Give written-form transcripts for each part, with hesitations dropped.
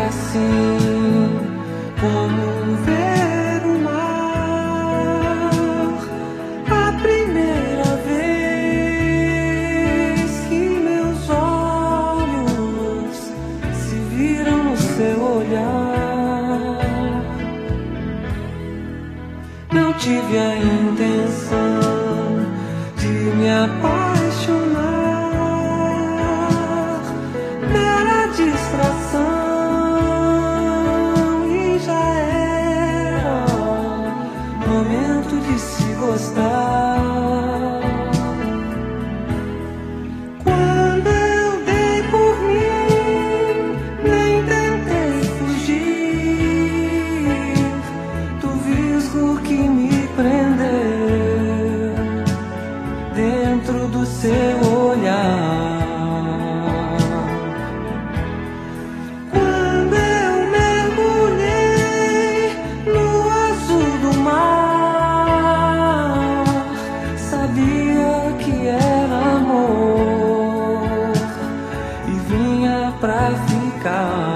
assim como ver o mar. A primeira vez que meus olhos se viram no seu olhar, não tive a intenção de me apaixonar, mera distração, e já era momento de se gostar. Quando eu dei por mim, nem tentei fugir do visgo que me prendeu dentro do seu olhar. Quando eu mergulhei no azul do mar, sabia que era amor e vinha pra ficar.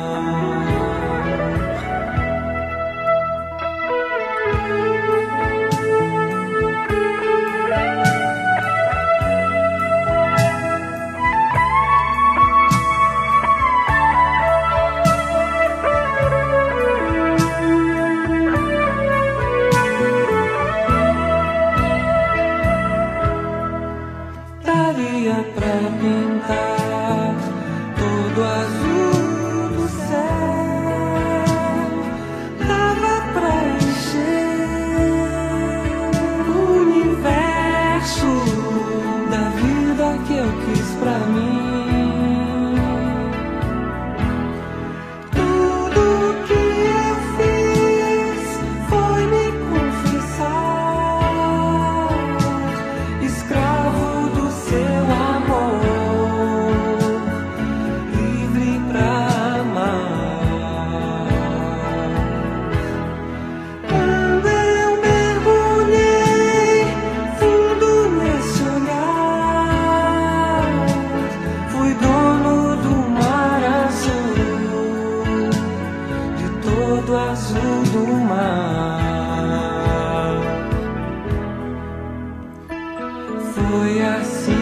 Daria pra pintar todo azul do céu, dava pra encher o universo da vida que eu quis pra mim. Tudo que eu fiz foi me confessar, escravo do seu amor, livre pra amar. Quando eu mergulhei fundo nesse olhar, fui dono do mar azul, de todo azul do mar. Foi assim